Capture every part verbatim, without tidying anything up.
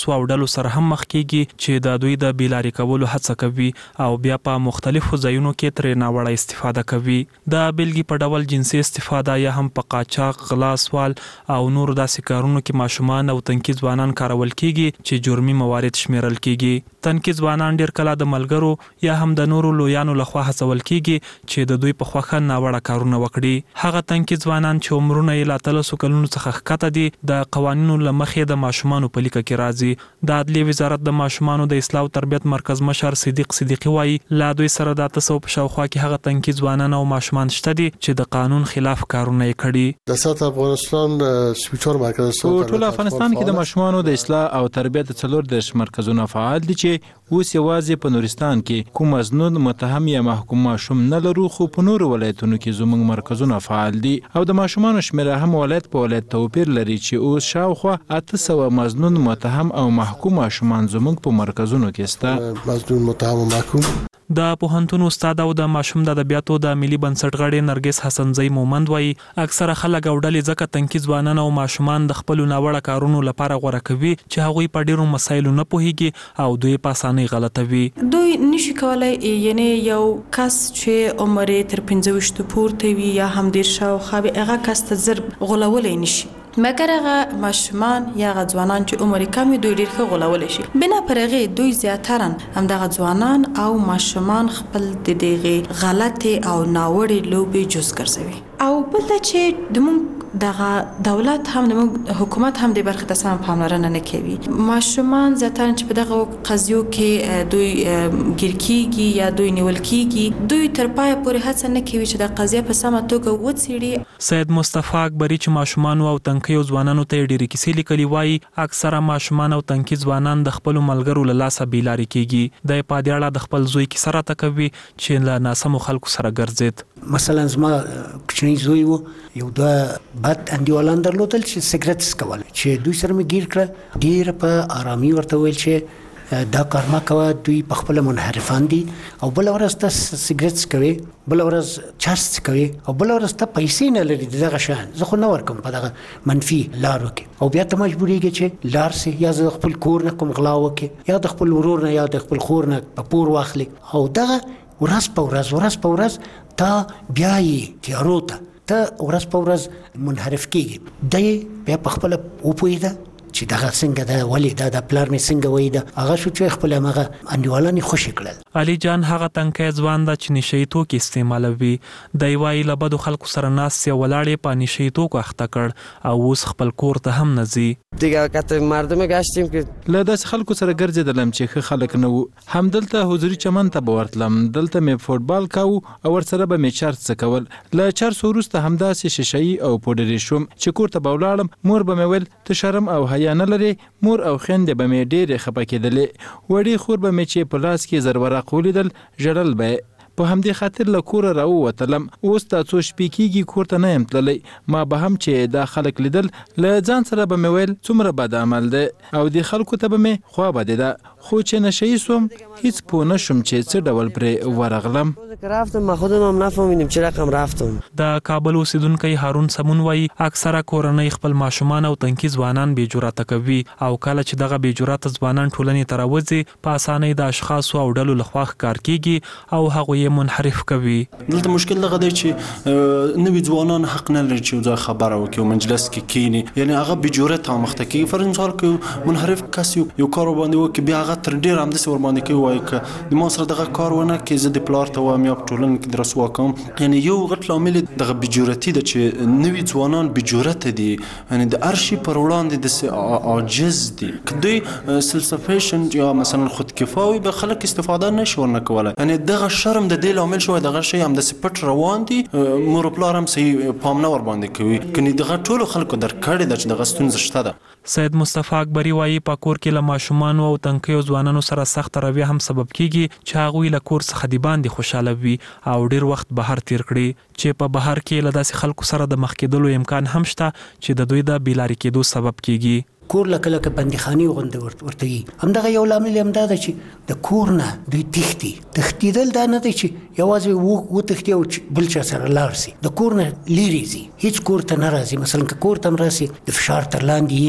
څو ډلو سره هم مخ کیږي چې د دوی د بیلاری کولو هڅه کوي او بیا په مختلفو ځایونو کې ترې ناوړه استفاده کوي. د بیلګې په ډول جنسي استفاده یا هم په قاچاق، غلا، سوال او نور داسې کارونو کې ماشومان او تنکي ځوانان کارول کیږي چې جرمي موارد شمیرل کیږي. تنکي ځوانان ډیر کله د ملګرو یا هم د نورو لویانو لخوا هڅول کیږي چې د دوی په خوښه ناوړه کارونه وکړي. هغه تنکي ځوانان چې عمرونه یې له اتلسو کلونو څخه ښکته دي د قوانینو له مخې د ماشومانو په لیکه کې راځي. د عدلیې وزارت د ماشومانو د اصلاح او تربیت مرکز مشر صدیق صدیقي وایي لا دوی سره د اته سوه په شاوخوا کې هغه تنکي ځوانان او ماشومان شته دي چې د قانون خلاف کارونه یې کړي. د سات افغانستان سپیچور مرکز په ټول افغانستان کې د ماشومانو د اصلاح او تربیت څلور دیرش مرکزونه فعال دي چې اوس یوازې په نورستان کې کوم مظنون متهم یا محکوم ماشوم نه لرو، خو په نورو ولایتونو کې زموږ مرکزونه فعال دي او د ماشومانو شمیره هم ولایت په ولایت توپیر لري چې اوس شاوخوا اته سوه مظنون متهم او محکوم ماشومان زموږ په مرکزونو کې شته. مظنون متهم او محکوم د پوهنتون استاد او د ماشوم د ادبیاتو د ملي بنسټ غړي نرګس حسنزی مومند وایي اکثره خلک او ډلې ځکه تنکي ځوانان او ماشومان د خپل ناوړه کارونو لپاره غوړه کوي چې هغوی په ډیرو مسایلو نه پوهیږي او دوی په اسانۍ غلطوي. دوی نشي کولای یعنی یو کس چې عمر تر پنځه ویشت پورته وي یا هم ډیر شاوخوا هغه کس ته زر غولولی نشي، مګر هغه ماشومان یا هغه ځوانان چې عمر کم دوی ډیر ښه غولولی شي. بنا پر هغې دوی زیاتره همدغه ځوانان او ماشومان خپل د دغې غلطې او ناوړې لوبې جز ګرځوي. او بل دا چې زموږ دغه دولت هم زموږ حکومت هم د برخې ته سم پاملرنه نه کوي. ماشومان زیاتره چې په دغه قضیو کې دوی ګیر کیږي یا دوی نیول کیږي، دوی تر پایه پورې هڅه نه کوي چې د قضیه په سمه توګه وڅېړي. سید مصطفی اکبري چې ماشومان او تنکیو ځوانانو ته ډېرې کیسې لیکلي وایي اکثره ماشومان او تنکي ځوانان د خپلو ملګرو له لاسه بیلارې کیږي. د په دې اړه د خپل زوی کیسه راته کوي چې له ناسمو خلکو سره ګرځېد. مثلا زما کوچنی زوی و، یو دوه بد انډیوالان درلودل چې سګرټ څکول، چې دوی سره مې ګیر کړه. ډېر په آرامي ورته ویل چې دا کار مه کوه، دوی په خپله منحرفان دي او بله ورځ ته سګرټ څکوي، بله ورځ چرس څکوي او بله ورځ ته پیسې نه لري د دغه شیان. زه خو نه ورکوم په دغه منفي لارو کې، او بیا ته مجبورېږي چې لاړ سي، یا زه د خپل کور نه کوم غلا وکړي، یا د خپل ورور نه یا د خپل خور نه په پور واخلي. او دغه ورځ په ورځ ورځ په ورځ تا بیا یې تیارو ته ته ورځ په ورځ منحرف کېږي. دی بیا په خپله وپوهېده چې دغه څنګه ده، ولې دا د پلار مې څنګه وایي ده، هغه شو چې خپل همغه انډیوالان یې خوشې کړل. علي جان هغه تنکی ځوان ده چې نشه یي توکي استعمالوي. دی وایي له بدو خلکو سره ناست یې ولاړ یې په نشه یي توکو اخته کړ او اوس خپل کور ته هم نه ځي. دیگه کته مردم گشتیم که له داسې خلکو سره ګرځېدلم چې ښه خلک نه وو. همدلته حضوري چمن ته به ورتلم، دلته مې فوټبال کاوه او ورسره به مې چرس څکول. له چرسو وروسته همداسې شیشه یي او پوډري شوم چې کور ته به ولاړم. مور به مې ویل ته شرم او حیا نه لرې. مور او خویندې به مې ډېرې خفه کېدلې. وړې خور به مې چې په لاس کې زرورق ولیدل ژړل به یې. په همدې خاطر له کوره راووتلم. اوس دا څو شپې کېږي کور ته نه یم تللی. ما به هم چې دا خلک لیدل له ځان سره به مې ویل څومره بد عمل دی او دې خلکو ته به مې خوا بدې ده. خو چې نشه یي سوم هیڅ پوه نه شوم چې څه ډول پرې ورغلم. رفتم ما خودم هم نفهمیدم چه رقم رفتم. د کابل اوسیدونکی هارون سمون وایي اکثره کورنۍ خپل ماشومان او تنکي ځوانان بې جرأته کوي او کله چې دغه بې جرأته ځوانان ټولنې ته راوځي په اسانۍ د اشخاصو او ډلو لخوا ښکار کیږي او هغوی یې منحرف کوي. دلته مشکل دغه دی چې نوي ځوانان حق نه لري چې یو ځای خبره وکړي او مجلس کې کینی، یعنی هغه بې جرأته مخته کیږي. فرض مثال کې منحرف کس یو کار باندې وکړي بیا هغه تر ډېر همداسې ورباندې کوي وایي که د ما سره دغه کار ونه کړي زه د پلار ته وایم یا په ټولنه کې د رسوا کوم. یعنی یو غټ لامل دغه بې جرأتي ده چې نوي ځوانان بې جرأته دي، یعنی د هر شي پر وړاندې داسې عاجز دي. که دوی سیلف سفیشنټ یا مثلا خودکفا وي به خلک استفاده نشي ورنه کولی. یعنی دغه شرم د دې لامل شوی دغه شی همداسې پټ روان دي، مور و پلار هم صحیح پام نه ورباندې کوي. کنې دغه ټولو خلکو درک کړې ده چې دغه ستونزه شته ده. سید مصطفی اکبري وایي په کور کې له ماشومانو او تنکیو ځوانانو سره سخت رویه هم سبب کیږي چې هغوی له کور څخه د باندې خوشحاله وي او ډیر وخت بهر تیر کړي، چې په بهر کې له داسې خلکو سره د مخ کېدلو امکان هم شته چې د دوی د بیلارې کېدو سبب کیږي. کور لکه لکه بندیخانې غوندې ورته وي. همدغه یو لامل هم دا ده چې د کور نه دوی تښتي. تښتېدل دا نه دی چې یوازې وتښتي او بل چا سره لاړ سي، د کور نه لیرې ځي، هېڅ کور ته نه راځي. مثلا که کور ته هم راسي د فشار تر لاندې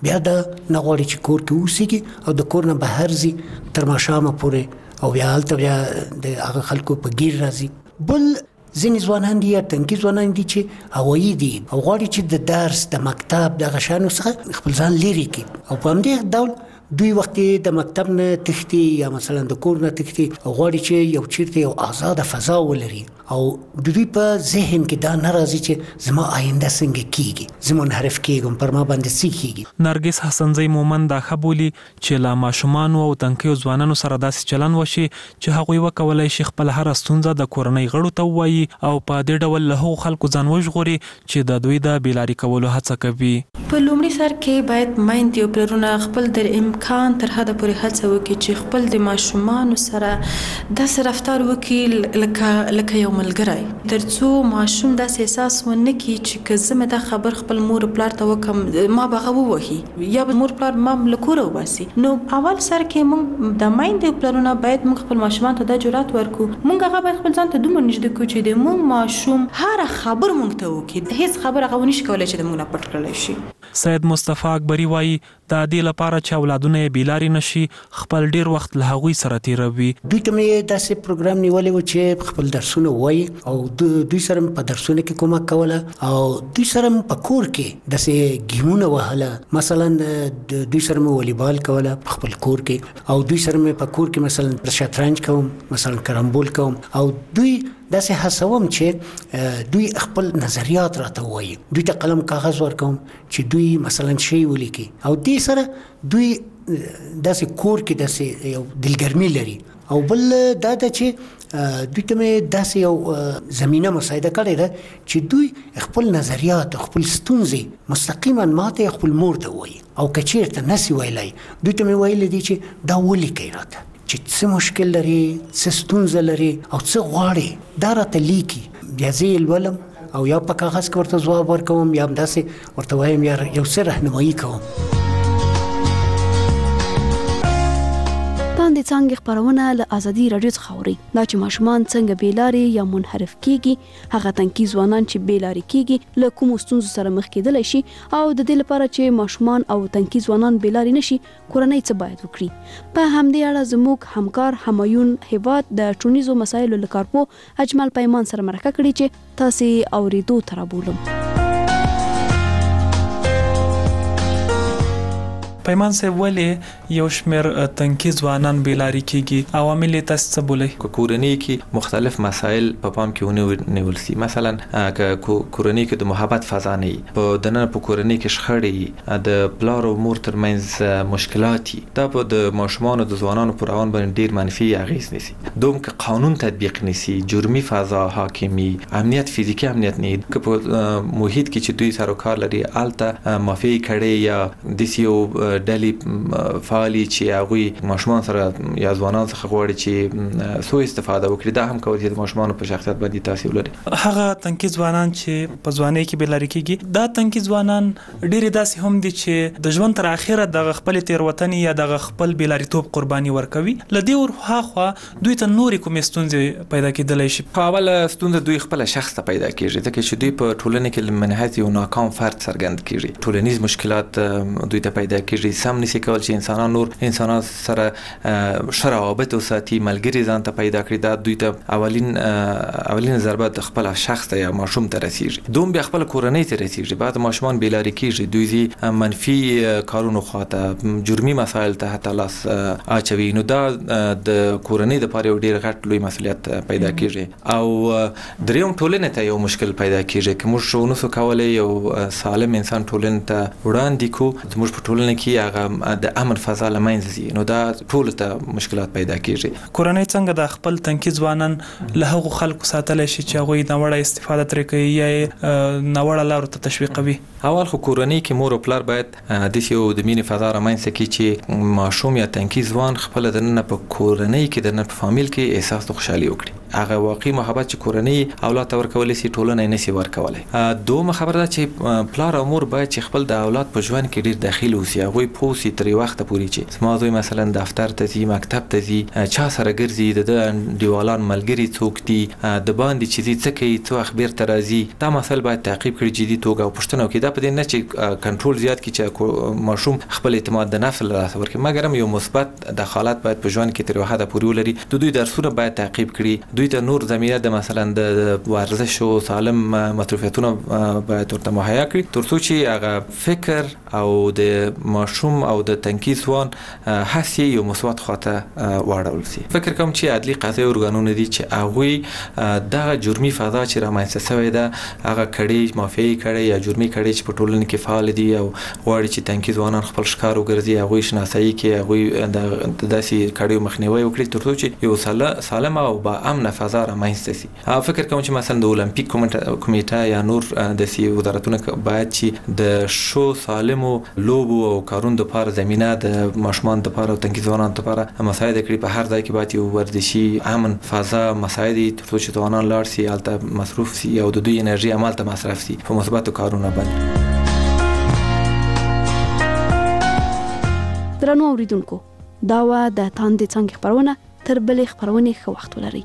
بیا دا نه غواړي چې کور کې اوسېږي او د کور نه بهر ځي تر ماښامه پورې او بیا هلته بیا د هغه خلکو په ګیر راځي. بل ځینې ځوانان دي یا تنکي ځوانان دي چې هوایي دي او غواړي چې د درس د مکتب دغه شیانو څخه خپل ځان لرې کړي او په همدې ډول دوی وخت د مکتب نه تښتي یا مثلا د کور نه تښتي او غواړي چې یو چیرته یو آزاده فضا ولري او د دوی په ذهن کې دا نه راځي چې زما آینده څنګه کیږي، زه منحرف کیږم، پر ما باندې څه کیږي. نرګس حسنزی مومن دا خبولي چې لا ماشومان او تنکیو ځوانانو سره داسې چلن وشي چې هغوی وکولای شي خپل هر ستونزه د کورنۍ غړو ته وایي او په دې ډول له هغو خلکو ځان وژغوري چې د دوی د بیلاري کولو هڅه کوي. په لومړي سر کې باید میندې او پلرونه خپل در امکان تر حده پورې هڅه وکړي چې خپل د ماشومانو سره داسې رفتار وکړي لکه لکه یو ملګری، ترڅو ماشوم داسې احساس ونه کړي چې که زه مې دا خبر خپل مور پلار ته وکړم ما به هغه ووهي یا به مور پلار ما له کوره وباسي. نو اول سر کې موږ د میندې او پلرونه باید موږ خپل ماشومان ته دا جرأت ورکړو، موږ هغه باید خپل ځان ته دومره نږدې کړو چې د موږ ماشوم هر خبر موږ ته وکړي، هیڅ خبر هغه ونشي کولی چې د موږ نه پټ کړلی شي. سید مصطفی اکبری وایي د دې لپاره چې اولادونه یې بیلاري نشي خپل ډیر وخت له هغوی سره تیروي. دوی ته مې داسې پروګرام نیولی و چې خپل درسونه وایي او دوی سره په درسونه کې کومک کوله او دوی سره په کور کې داسې ګیمونه وهله، مثلا دوی سره مې والیبال کوله په خپل کور کې او دوی سره مې په کور کې مثلا شطرنج کوم، مثلا کرامبول کوم او دوی داسې هڅوم چې دوی خپل نظریات راته وایي، دوی ته قلم کاغذ ورکوم چې دوی مثلا شی ولیکي او دې سره دوی داسې کور کې داسې یو دلګرمي لري. او بل دا ده چې دوی ته مې داسې یو زمینه مساعده کړې ده چې دوی خپل نظریات خپل ستونزې مستقیما ماته خپل مور ته وایي او که چېرته نسي ویلی دوی ته مې ویلی دي چې دا ولیکئ راته چې څه مشکل لري، څه ستونزه لري او څه غواړي دا راته لیکي، بیا زه یې لولم او یا په کاغذ کې ورته ځواب ورکوم یا همداسې ورته وایم یا یو څه رهنمایي کوم. لاندې څانګې خپرونه له ازادي راډیو څخه اورئ. دا چې ماشومان څنګه بیلارې یا منحرف کیږي، هغه تنکي ځوانان چې بیلارې کیږي له کومو ستونزو سره مخ کېدلی شي او د دې لپاره چې ماشومان او تنکي ځوانان بیلارې نشي کورنۍ څه باید وکړي. په همدې اړه زموږ همکار همایون هیواد د ټولنیزو مسایلو له کارپوه اجمل پیمان سره مرکه کړې چې تاسې اورېدو ته رابولم. پیمان صاحب ولې یو شمېر تنکي ځوانان بیلاري کیږي، عوامل یې تاسو څه بولئ؟ که کورنۍ کې مختلف مسایل په پام کې ونیول سي، مثلا که کورنۍ کې د محبت فضا نه وي، په دننه په کورنۍ کې شخړې، د پلار او مور ترمنځ مشکلات، دا په د ماشومانو د ځوانانو پر روان باندې ډیر منفي اغیز نیسي. دوم که قانون تطبیق نیسي، جرمي فضا حاکمي، امنیت فزیکی امنیت نه، که په محیط کې چې دوی سره کار لري الته مافیایي کړي یا دسیو ډلې فعالي چې هغوی ماشومان سره یا ځوانان څخه غواړي چې سوء استفاده وکړي، دا هم کولی چې د ماشومانو په شخصیت باندې تاثیر ولري. هغه تنکي ځوانان چې په ځوانۍ کې بیلاري کیږي، دا تنکي ځوانان ډېرې داسې هم دي چې د ژوند تر اخره دغه خپلې تېروتنې یا دغه خپل بیلاریتوب قرباني ورکوي. له دې ورهاخوا دوی ته نورې کومې ستونزې پیدا کېدلی شي. په اوله ستونزه دوی خپله شخص ته پیدا کېږي، ځکه چې دوی په ټولنه کې له منحیث یو ناکام فرد څرګند کېږي. ټولنیز مشکلات دوی ته پیدا کېږي، سم نشي کول چې انسانان نور انسانان سره ښه روابط وساتي، ملګري ځان ته پیدا کړي. دا دوی ته اولین اولین ضربه د خپل شخص ته یا ماشوم ته رسیږي. دوم بیا خپل کورنۍ ته رسیږي. بعد ماشومان بیلاري کېږي، دوی زی منفي کارونو خواته، جرمي مسایل ته حتی لاس اچوي. نو دا د کورنۍ دپاره یو ډېر غټ لوی مسؤلیت پیدا کېږي. او دریم ټولنې ته یو مشکل پیدا کېږي که موږ ونسو کولی یو سالم انسان ټولنې ته وړاندې کړو، زموږ په ټولنه کې هغه د امن فضا له منځه ځي، نو دا ټولو ته مشکلات پیدا کېږي. کورنۍ څنګه د خپل تنکي ځوانان له هغو خلکو ساتلی شي چې هغوی ناوړه استفاده ترې کوي یا یې ناوړه لارو ته تشویقوي؟ اول خو کورنۍ کې مور او پلار باید داسې یو د مینې فضا رامنځته کړي چې ماشوم یا تنکي ځوان خپله دننه په کورنۍ کې دننه په فامیل کې احساس د خوشحالي وکړي. هغه واقعي محبت چې کورنۍ اولاد ته ورکول شي ټولنه نه سي ورکولای. دومره خبره ده چې پلار او مور باید چې خپل د اولاد په ژوند کې ډیر داخل اوسي، هغه پوسی تر وخت پورې چې سما دوی مثلا دفتر ته ځي، مکتب ته ځي، چا سره ګرځي، د دیوالان ملګری څوک دي، د باندې چې څه کوي، څو اخبار ته راځي، دا مسله باید تعقیب کړي جدي توګه او پښتنه وکړي. دا په دې نه چې کنټرول زیات کړي چې ماشوم خپل اعتماد د نفس لري ورکړي، مګر هم یو مثبت دخالت باید په ژوند کې تر وخت پورې ولري. د دوی درسونه باید تعقیب کړي، دوی ته نور زمينه د مثلا د ورزش او سالم مصروفیتونه باید ورته مهیا کړي ترڅو چې هغه فکر او د ماشوم او د تنکي ځوان هڅې یو مثبت خواته واړول شي. فکر کوم چې عدلي قضایي ارګانونه دي چې هغه دغه جرمي فضا چې رامنځته شوې ده، هغه کړي مافیایي کړي یا جرمي کړي چې په ټولنه کې فعال دي او غواړي چې تنکي ځوانان خپل ښکار وګرځي، هغه شناسایي کې هغه د داسې کړي مخنیوي وکړي ترڅو چې یو سالم او با امن فضا رامنځته شي. فکر کوم چې مثلا د اولمپیک کمیټه یا نور د سی وزارتونه باید چې د شو سالمو لوبو او کارونو لپاره زمينه د ماشومان لپاره او تنکي ځوانانو لپاره مساعد کړي. په هر ځای کې باید یو ورزشي امن فضا مساعد ترڅو چې ځوانان لاړ شي البته مصروف شي او د دوی انرژي عمل ته مصرف شي په مثبتو کارونو باندې. درنو اوریدونکو، دا و د تاندې څنګه خبرونه، تر بلې خبرونه ښه وخت ولرئ.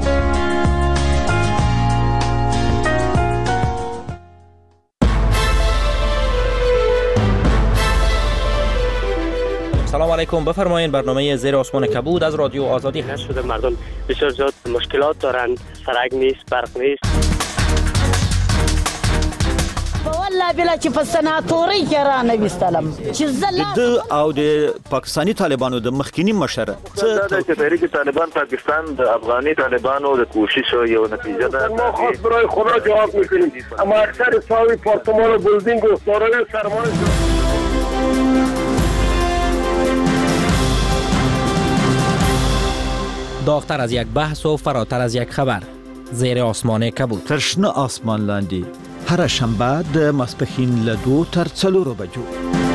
سلام علیکم، بفرمایید. برنامه زیر آسمان کبود از رادیو آزادی هست. شده مردم بسیار زیاد مشکلات دارند، سرک نیست، برق نیست. والله بلا چې په سناتوري کې را نویستلم چې زله د او د پاکستانی طالبانو د مخکینی مشر څه د تحریک طالبان پاکستان د افغاني طالبانو د کوشش یو نتیجه ده. ما خاص برای خدا جواب میکنیم، اما اکثر ساوی پارتمان و بلدینگ و دارای سرمایه. داغتر از یک بحث و فراتر از یک خبر، زیر آسمان کبود. ترشنه آسمان لاندی هر شنبه د ماسپښین له دوه تر څلورو بجو.